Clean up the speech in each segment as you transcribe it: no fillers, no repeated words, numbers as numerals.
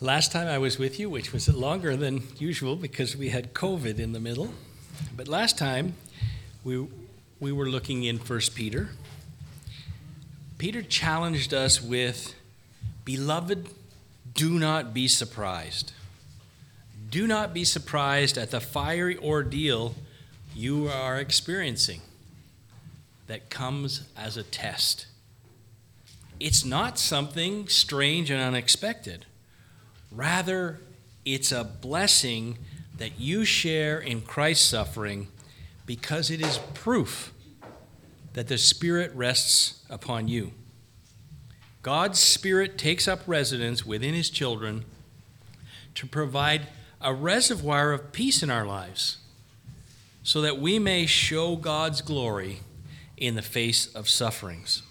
Last time I was with you, which was longer than usual because we had COVID in the middle, but last time we were looking in 1 Peter. Peter challenged us with, "Beloved, do not be surprised. Do not be surprised at the fiery ordeal you are experiencing that comes as a test. It's not something strange and unexpected. Rather, it's a blessing that you share in Christ's suffering because it is proof that the Spirit rests upon you. God's Spirit takes up residence within His children to provide a reservoir of peace in our lives so that we may show God's glory in the face of sufferings.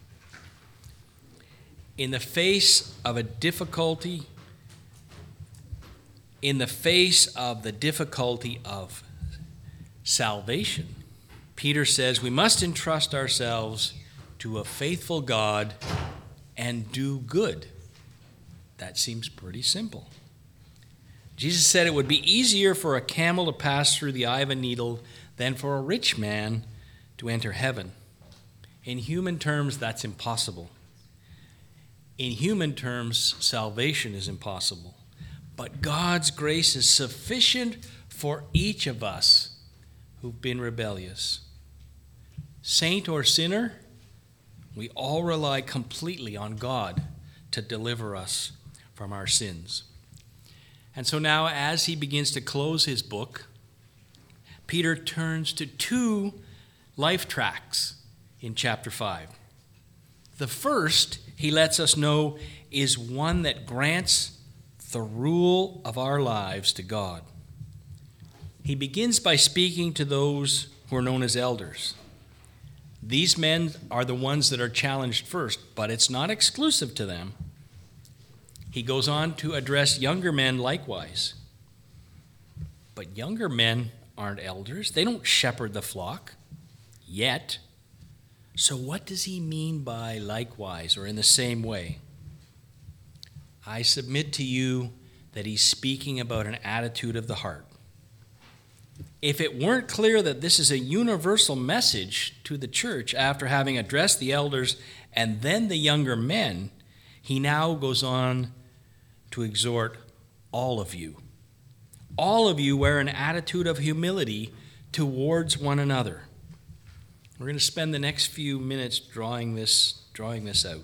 In the face of the difficulty of salvation, Peter says we must entrust ourselves to a faithful God and do good. That seems pretty simple. Jesus said it would be easier for a camel to pass through the eye of a needle than for a rich man to enter heaven. In human terms, that's impossible. In human terms, salvation is impossible. But God's grace is sufficient for each of us who've been rebellious. Saint or sinner, we all rely completely on God to deliver us from our sins. And so now, as he begins to close his book, Peter turns to two life tracks in chapter 5. The first, he lets us know, is one that grants the rule of our lives to God. He begins by speaking to those who are known as elders. These men are the ones that are challenged first, but it's not exclusive to them. He goes on to address younger men likewise. But younger men aren't elders. They don't shepherd the flock yet. So what does he mean by likewise or in the same way? I submit to you that he's speaking about an attitude of the heart. If it weren't clear that this is a universal message to the church after having addressed the elders and then the younger men, he now goes on to exhort all of you. All of you wear an attitude of humility towards one another. We're going to spend the next few minutes drawing this out.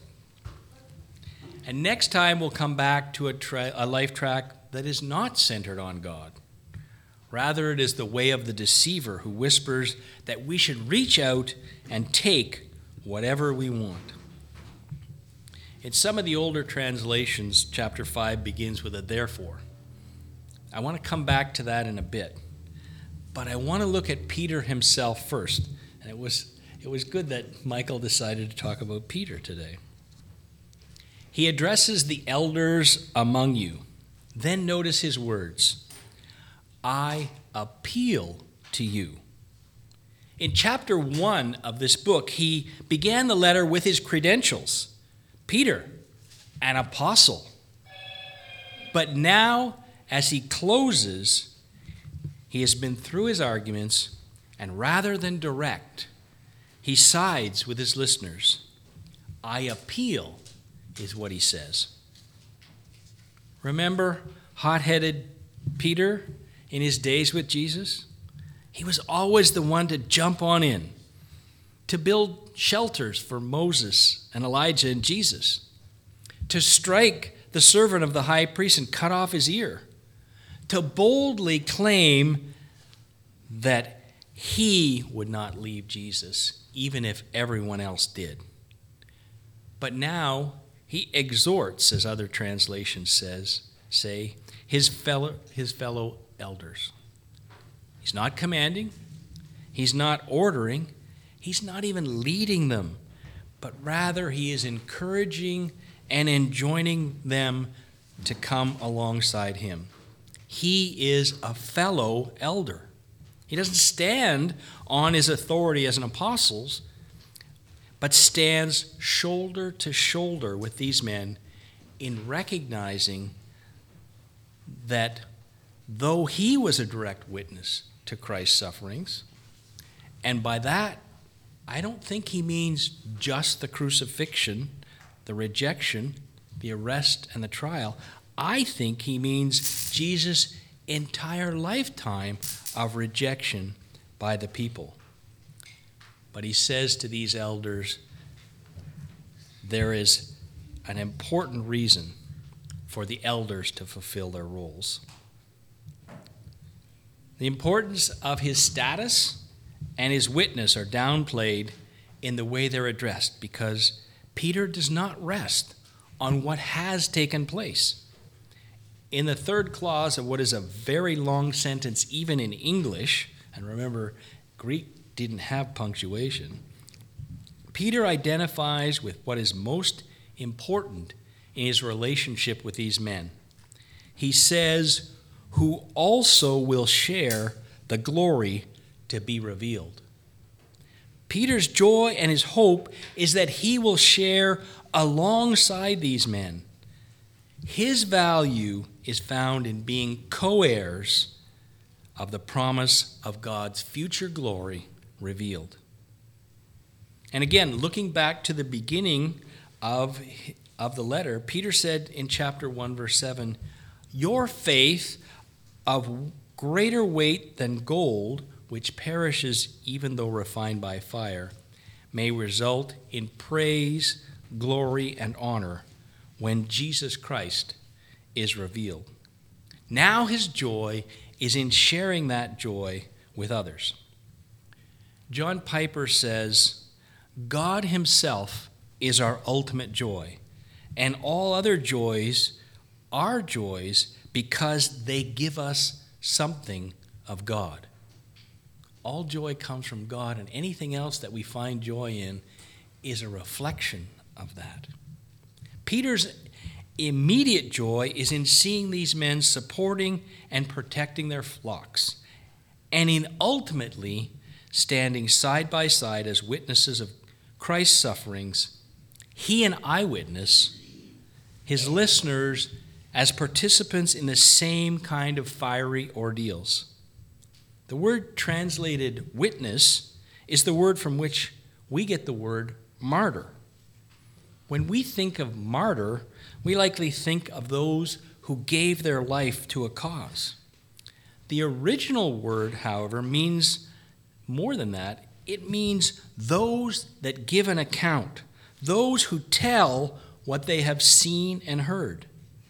And next time we'll come back to a life track that is not centered on God. Rather, it is the way of the deceiver who whispers that we should reach out and take whatever we want. In some of the older translations, chapter 5 begins with a therefore. I want to come back to that in a bit. But I want to look at Peter himself first. And it was good that Michael decided to talk about Peter today. He addresses the elders among you. Then notice his words. I appeal to you. In chapter 1 of this book, he began the letter with his credentials. Peter, an apostle. But now, as he closes, he has been through his arguments, and rather than direct, he sides with his listeners. I appeal is what he says. Remember hot-headed Peter in his days with Jesus? He was always the one to jump on in, to build shelters for Moses and Elijah and Jesus, to strike the servant of the high priest and cut off his ear, to boldly claim that he would not leave Jesus, even if everyone else did. But now he exhorts, as other translations say, his fellow elders. He's not commanding, he's not ordering, he's not even leading them, but rather he is encouraging and enjoining them to come alongside him. He is a fellow elder. He doesn't stand on his authority as an apostle, but stands shoulder to shoulder with these men in recognizing that though he was a direct witness to Christ's sufferings, and by that, I don't think he means just the crucifixion, the rejection, the arrest, and the trial. I think he means Jesus' entire lifetime of rejection by the people. But he says to these elders, there is an important reason for the elders to fulfill their roles. The importance of his status and his witness are downplayed in the way they're addressed, because Peter does not rest on what has taken place. In the third clause of what is a very long sentence, even in English, and remember, Greek didn't have punctuation, Peter identifies with what is most important in his relationship with these men. He says, who also will share the glory to be revealed. Peter's joy and his hope is that he will share alongside these men. His value is found in being co-heirs of the promise of God's future glory revealed. And again, looking back to the beginning of the letter, Peter said in chapter 1, verse 7, your faith of greater weight than gold, which perishes even though refined by fire, may result in praise, glory, and honor when Jesus Christ is revealed. Now his joy is in sharing that joy with others. John Piper says, God himself is our ultimate joy, and all other joys are joys because they give us something of God. All joy comes from God, and anything else that we find joy in is a reflection of that. Peter's immediate joy is in seeing these men supporting and protecting their flocks, and in ultimately standing side by side as witnesses of Christ's sufferings, he an eyewitness, his listeners as participants in the same kind of fiery ordeals. The word translated witness is the word from which we get the word martyr. When we think of martyr, we likely think of those who gave their life to a cause. The original word, however, means more than that. It means those that give an account, those who tell what they have seen and heard.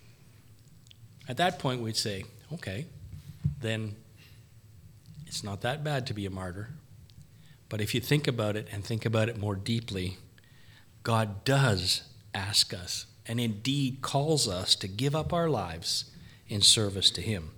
At that point, we'd say, okay, then it's not that bad to be a martyr. But if you think about it and think about it more deeply, God does ask us and indeed calls us to give up our lives in service to him.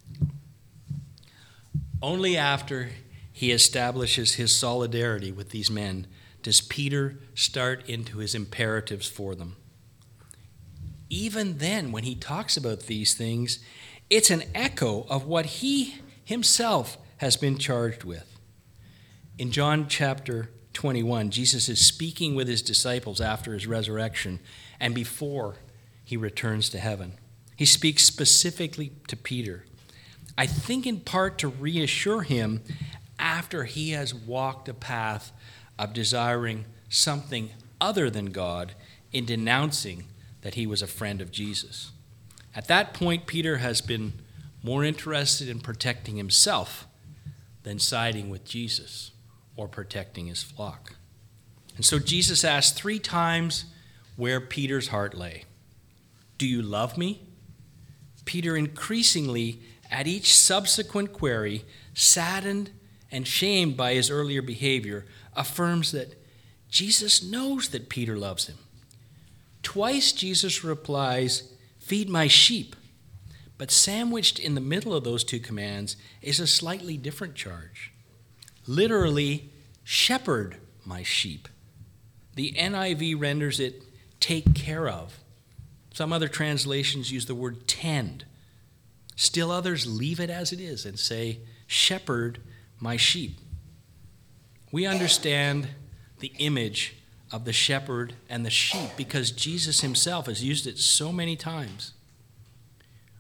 Only after he establishes his solidarity with these men does Peter start into his imperatives for them. Even then, when he talks about these things, it's an echo of what he himself has been charged with. In John chapter 21, Jesus is speaking with his disciples after his resurrection and before he returns to heaven. He speaks specifically to Peter, I think in part to reassure him after he has walked a path of desiring something other than God in denouncing that he was a friend of Jesus. At that point, Peter has been more interested in protecting himself than siding with Jesus or protecting his flock. And so Jesus asked 3 times where Peter's heart lay. Do you love me? Peter increasingly, at each subsequent query, saddened and shamed by his earlier behavior, affirms that Jesus knows that Peter loves him. Twice Jesus replies, feed my sheep. But sandwiched in the middle of those 2 commands is a slightly different charge. Literally, shepherd my sheep. The NIV renders it take care of. Some other translations use the word tend. Still others leave it as it is and say, shepherd my sheep. We understand the image of the shepherd and the sheep because Jesus himself has used it so many times.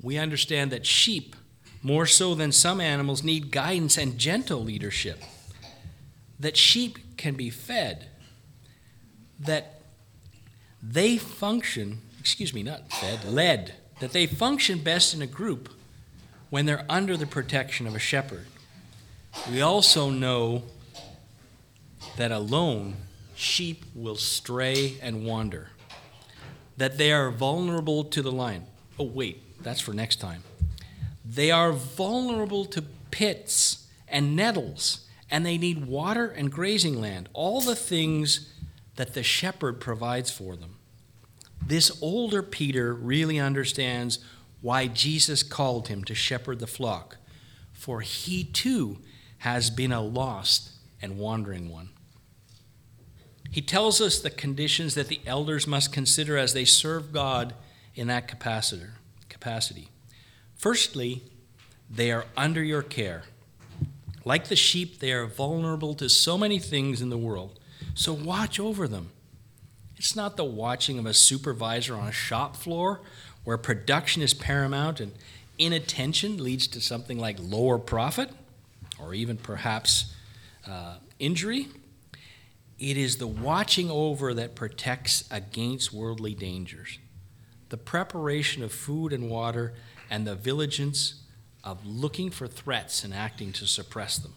we understand that sheep, more so than some animals, need guidance and gentle leadership. That sheep can be fed. That they function, led. That they function best in a group when they're under the protection of a shepherd. We also know that alone, sheep will stray and wander. That they are vulnerable to the lion. Oh, wait, that's for next time. They are vulnerable to pits and nettles, and they need water and grazing land, all the things that the shepherd provides for them. This older Peter really understands why Jesus called him to shepherd the flock, for he too has been a lost and wandering one. He tells us the conditions that the elders must consider as they serve God in that capacity. Firstly, they are under your care. Like the sheep, they are vulnerable to so many things in the world. So watch over them. It's not the watching of a supervisor on a shop floor where production is paramount and inattention leads to something like lower profit or even perhaps injury. It is the watching over that protects against worldly dangers, the preparation of food and water, and the vigilance of looking for threats and acting to suppress them.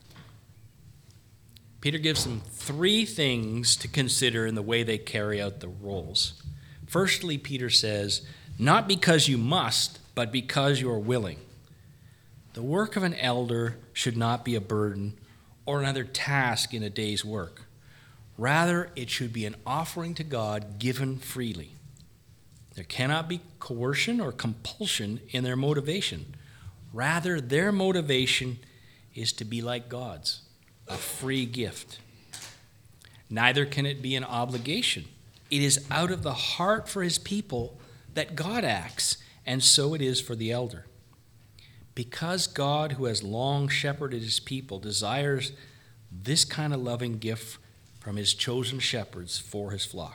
Peter gives them three things to consider in the way they carry out the roles. Firstly, Peter says, not because you must, but because you are willing. The work of an elder should not be a burden or another task in a day's work. Rather, it should be an offering to God given freely. There cannot be coercion or compulsion in their motivation. Rather, their motivation is to be like God's, a free gift. Neither can it be an obligation. It is out of the heart for his people that God acts, and so it is for the elder. Because God, who has long shepherded his people, desires this kind of loving gift from his chosen shepherds for his flock.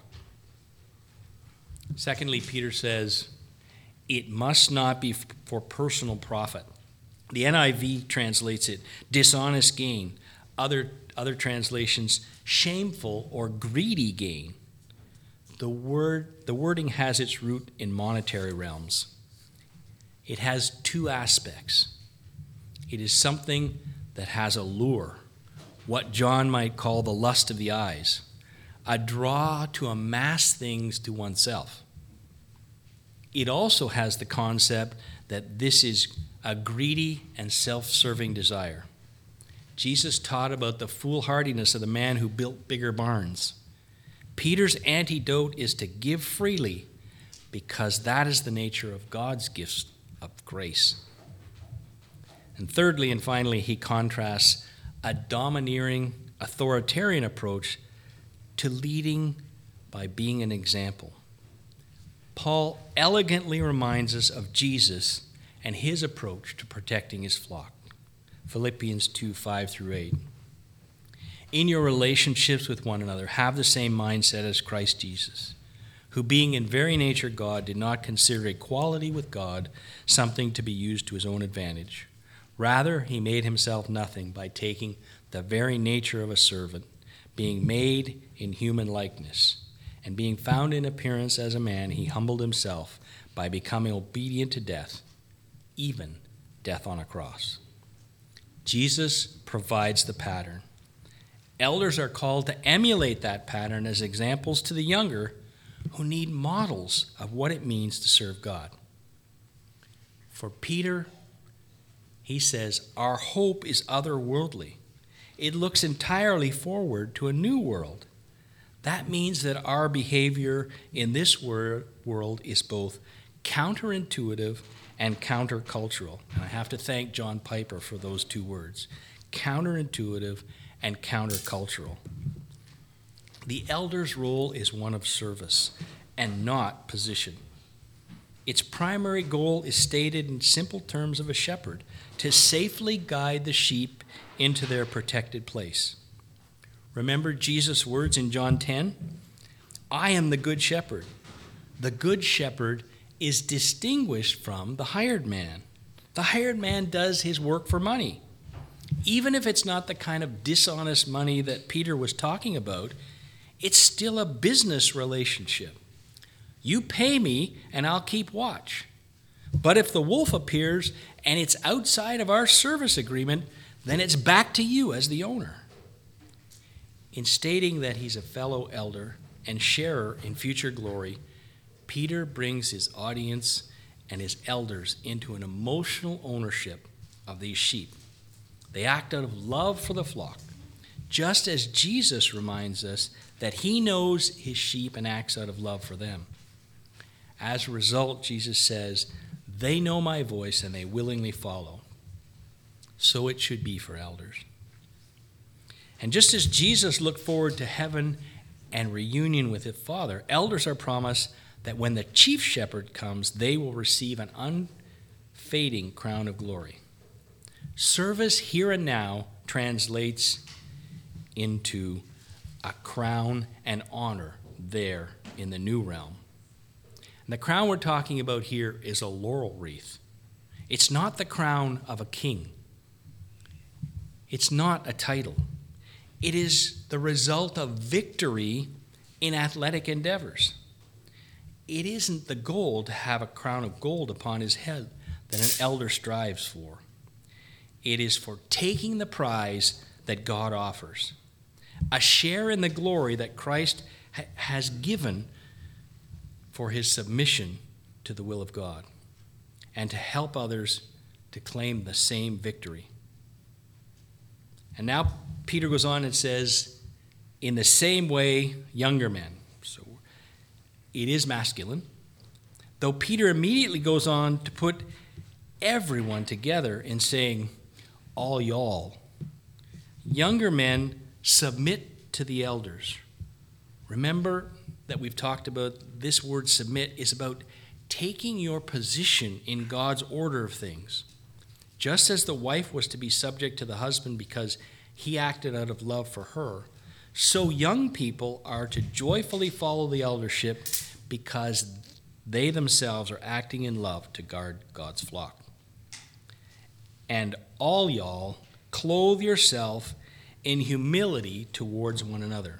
Secondly, Peter says, it must not be for personal profit. The NIV translates it dishonest gain. Other translations, shameful or greedy gain. The wording has its root in monetary realms. It has two aspects. It is something that has a lure, what John might call the lust of the eyes, a draw to amass things to oneself. It also has the concept that this is a greedy and self-serving desire. Jesus taught about the foolhardiness of the man who built bigger barns. Peter's antidote is to give freely because that is the nature of God's gifts of grace. And thirdly and finally, he contrasts a domineering, authoritarian approach to leading by being an example. Paul elegantly reminds us of Jesus and his approach to protecting his flock. Philippians 2:5-8. In your relationships with one another, have the same mindset as Christ Jesus, who being in very nature God, did not consider equality with God something to be used to his own advantage. Rather, he made himself nothing by taking the very nature of a servant, being made in human likeness, and being found in appearance as a man, he humbled himself by becoming obedient to death, even death on a cross. Jesus provides the pattern. Elders are called to emulate that pattern as examples to the younger who need models of what it means to serve God. For Peter, he says, our hope is otherworldly. It looks entirely forward to a new world. That means that our behavior in this world is both counterintuitive and countercultural. And I have to thank John Piper for those two words, counterintuitive and countercultural. The elder's role is one of service and not position. Its primary goal is stated in simple terms of a shepherd, to safely guide the sheep into their protected place. Remember Jesus' words in John 10? I am the good shepherd. The good shepherd is distinguished from the hired man. The hired man does his work for money. Even if it's not the kind of dishonest money that Peter was talking about, it's still a business relationship. You pay me and I'll keep watch. But if the wolf appears and it's outside of our service agreement, then it's back to you as the owner. In stating that he's a fellow elder and sharer in future glory, Peter brings his audience and his elders into an emotional ownership of these sheep. They act out of love for the flock, just as Jesus reminds us that he knows his sheep and acts out of love for them. As a result, Jesus says, they know my voice and they willingly follow. So it should be for elders. And just as Jesus looked forward to heaven and reunion with his Father, elders are promised that when the chief shepherd comes, they will receive an unfading crown of glory. Service here and now translates into a crown and honor there in the new realm. And the crown we're talking about here is a laurel wreath. It's not the crown of a king. It's not a title. It is the result of victory in athletic endeavors. It isn't the goal to have a crown of gold upon his head that an elder strives for. It is for taking the prize that God offers, a share in the glory that Christ has given for his submission to the will of God, and to help others to claim the same victory. And now Peter goes on and says, in the same way, younger men. So it is masculine, though Peter immediately goes on to put everyone together in saying, all y'all. Younger men, submit to the elders. Remember that we've talked about this word submit is about taking your position in God's order of things. Just as the wife was to be subject to the husband because he acted out of love for her, so young people are to joyfully follow the eldership because they themselves are acting in love to guard God's flock. And all y'all, clothe yourself in humility towards one another.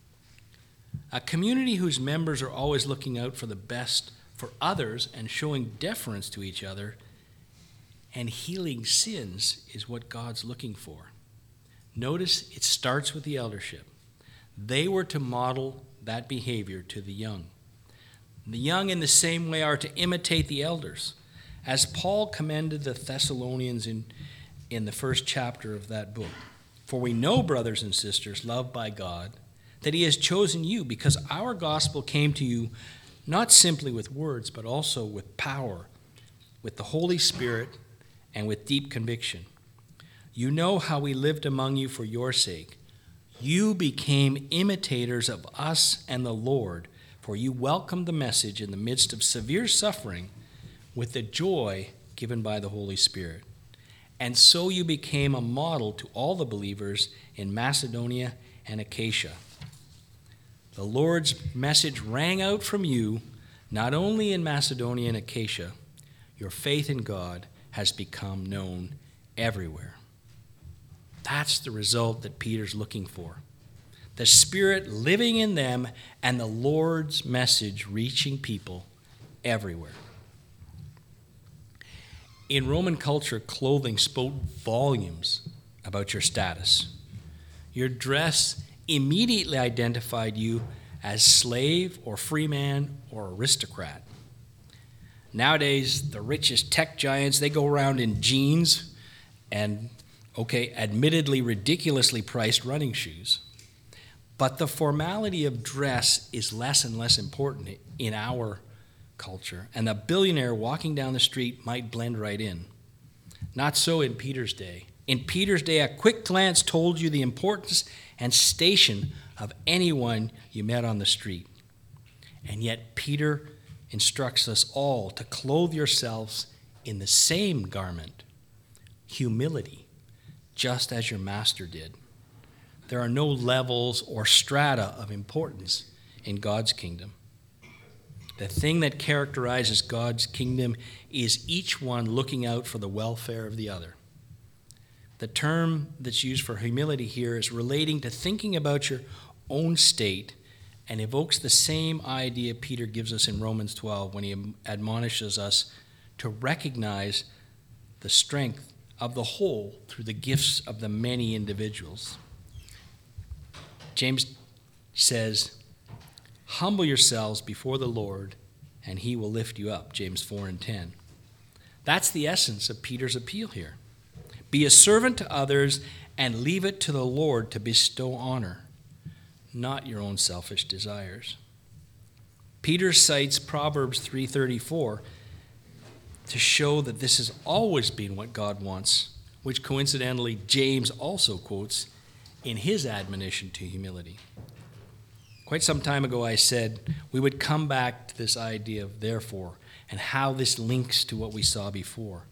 A community whose members are always looking out for the best for others and showing deference to each other and healing sins is what God's looking for. Notice it starts with the eldership. They were to model that behavior to the young. The young in the same way are to imitate the elders. As Paul commended the Thessalonians in the first chapter of that book. For we know, brothers and sisters, loved by God, that he has chosen you because our gospel came to you not simply with words, but also with power, with the Holy Spirit, and with deep conviction. You know how we lived among you for your sake. You became imitators of us and the Lord, for you welcomed the message in the midst of severe suffering with the joy given by the Holy Spirit. And so you became a model to all the believers in Macedonia and Achaia. The Lord's message rang out from you, not only in Macedonia and Achaia. Your faith in God has become known everywhere. That's the result that Peter's looking for. The Spirit living in them and the Lord's message reaching people everywhere. In Roman culture, clothing spoke volumes about your status. Your dress immediately identified you as slave or free man or aristocrat. Nowadays, the richest tech giants, they go around in jeans and, admittedly ridiculously priced running shoes. But the formality of dress is less and less important in our culture, and the billionaire walking down the street might blend right in. Not so in Peter's day. In Peter's day, a quick glance told you the importance and station of anyone you met on the street. And yet Peter instructs us all to clothe yourselves in the same garment, humility, just as your master did. There are no levels or strata of importance in God's kingdom. The thing that characterizes God's kingdom is each one looking out for the welfare of the other. The term that's used for humility here is relating to thinking about your own state and evokes the same idea Peter gives us in Romans 12 when he admonishes us to recognize the strength of the whole through the gifts of the many individuals. James says, "Humble yourselves before the Lord, and he will lift you up," James 4:10. That's the essence of Peter's appeal here. Be a servant to others and leave it to the Lord to bestow honor, not your own selfish desires. Peter cites Proverbs 3:34 to show that this has always been what God wants, which coincidentally James also quotes in his admonition to humility. Quite some time ago I said we would come back to this idea of therefore and how this links to what we saw before,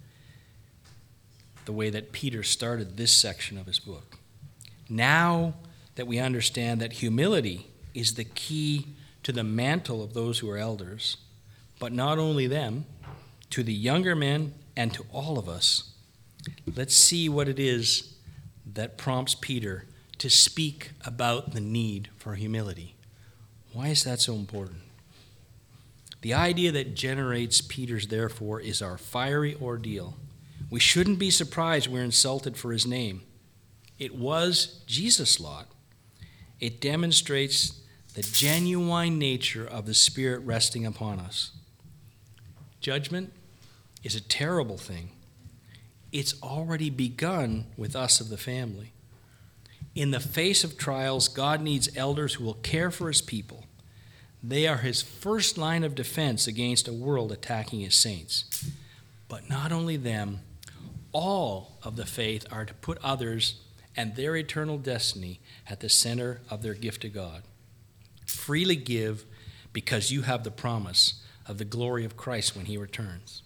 the way that Peter started this section of his book. Now that we understand that humility is the key to the mantle of those who are elders, but not only them, to the younger men and to all of us, let's see what it is that prompts Peter to speak about the need for humility. Why is that so important? The idea that generates Peter's therefore is our fiery ordeal. We shouldn't be surprised we're insulted for his name. It was Jesus' lot. It demonstrates the genuine nature of the Spirit resting upon us. Judgment is a terrible thing. It's already begun with us of the family. In the face of trials, God needs elders who will care for his people. They are his first line of defense against a world attacking his saints. But not only them, all of the faith are to put others and their eternal destiny at the center of their gift to God. Freely give because you have the promise of the glory of Christ when he returns.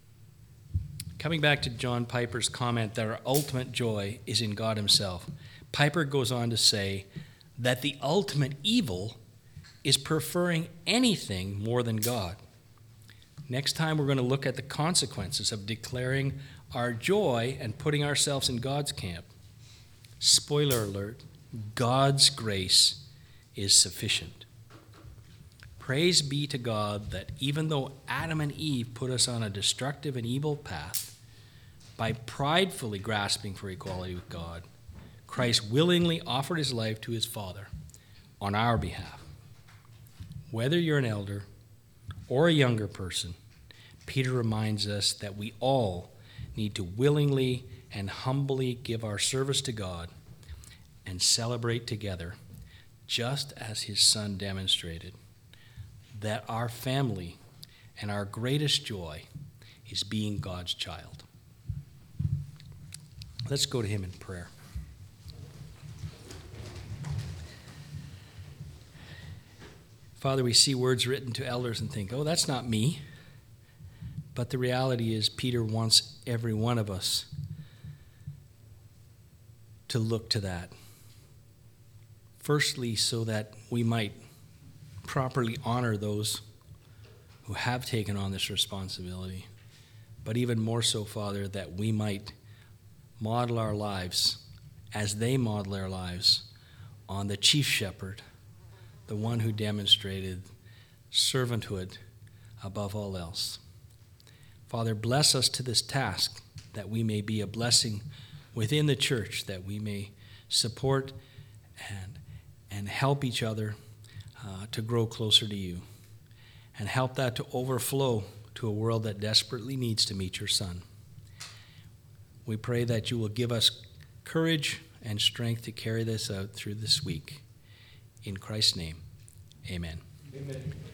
Coming back to John Piper's comment that our ultimate joy is in God himself, Piper goes on to say that the ultimate evil is preferring anything more than God. Next time we're going to look at the consequences of declaring our joy and putting ourselves in God's camp. Spoiler alert, God's grace is sufficient. Praise be to God that even though Adam and Eve put us on a destructive and evil path, by pridefully grasping for equality with God, Christ willingly offered his life to his Father on our behalf. Whether you're an elder or a younger person, Peter reminds us that we all need to willingly and humbly give our service to God and celebrate together, just as his Son demonstrated, that our family and our greatest joy is being God's child. Let's go to him in prayer. Father, we see words written to elders and think, oh, that's not me. But the reality is Peter wants every one of us to look to that. Firstly, so that we might properly honor those who have taken on this responsibility. But even more so, Father, that we might model our lives as they model their lives on the chief shepherd, the one who demonstrated servanthood above all else. Father, bless us to this task, that we may be a blessing within the church, that we may support and help each other to grow closer to you, and help that to overflow to a world that desperately needs to meet your Son. We pray that you will give us courage and strength to carry this out through this week. In Christ's name, amen. Amen.